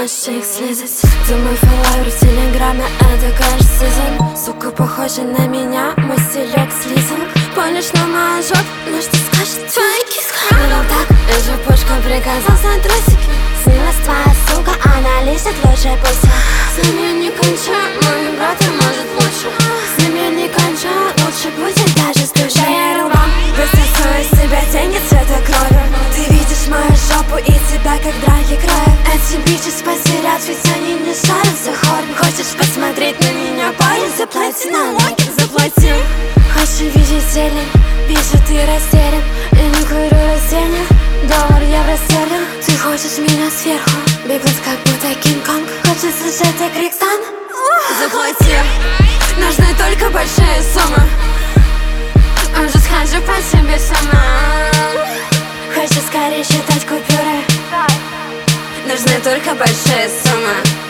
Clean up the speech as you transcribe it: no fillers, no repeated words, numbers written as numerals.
можешь их слезать. За мой фолловер в телеграме, это кажется сезон. Сука, похожа на меня, мой стилек слизан. Помнишь на мою жопу, ну что скажет твоя киска? Говорил так, и же пушка приказал снять трусики. Снилась твоя сука, она лезет лучше пусть. С ним я не кончаю, мой брата может лучше. С ним я не кончаю, лучше будет даже с душой. Я рвам, высосу из тебя деньги цвета крови. Ты видишь мою жопу и тебя как драки краев. Эти бичес потерят, ведь они не шарят за хорн. Хочешь посмотреть на меня, парень, заплати налоги, заплати. Хочешь видеть зелень, вижу ты растерян. Я не курю растения, доллар, евро, стерлинг. Ты хочешь меня сверху, беглец как будто Кинг-Конг. Хочешь слышать ты крик стан? Заплати, нужны только большие суммы. Уже схожу по себе сама. Хочешь скорее считать купюры? Нужны только большие суммы.